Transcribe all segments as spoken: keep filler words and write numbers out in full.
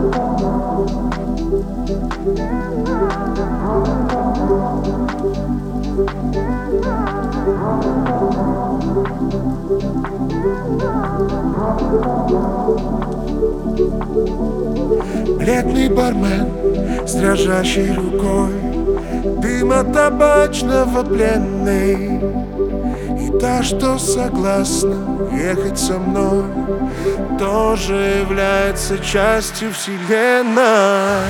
Бледный бармен с дрожащей рукой, дыма табачного пленный. И та, что согласна ехать со мной, тоже является частью вселенной.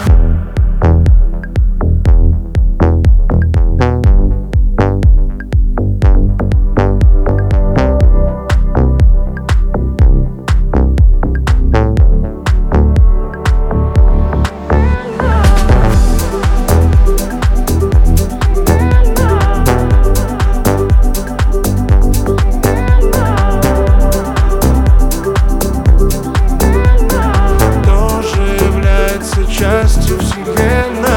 Частью вселенной.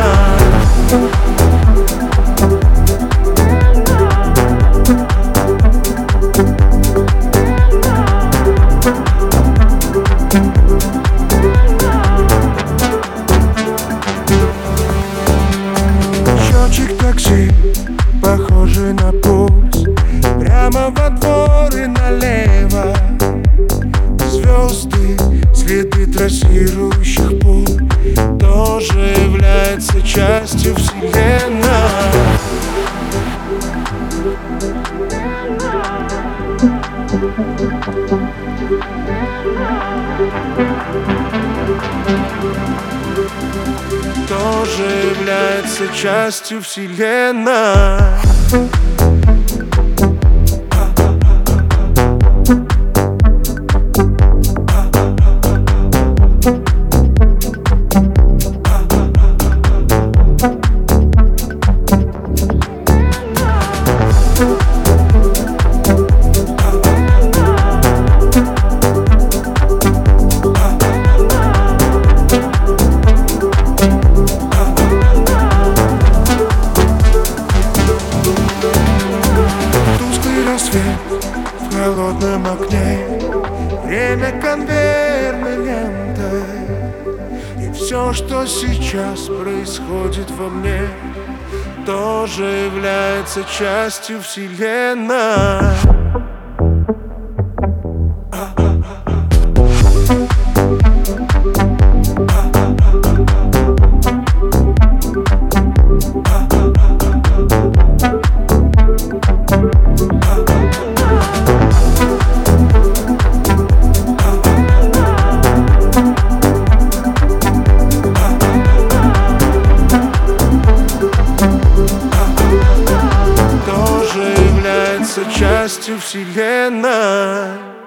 Счетчик такси, похожий на пульс, прямо во двор и налево. Звезды, следы трассирующих пуль, тоже является частью вселенной. Тоже является частью вселенной. В холодном окне время конвейерной лентой, и все, что сейчас происходит во мне, тоже является частью вселенной. Частью вселенной.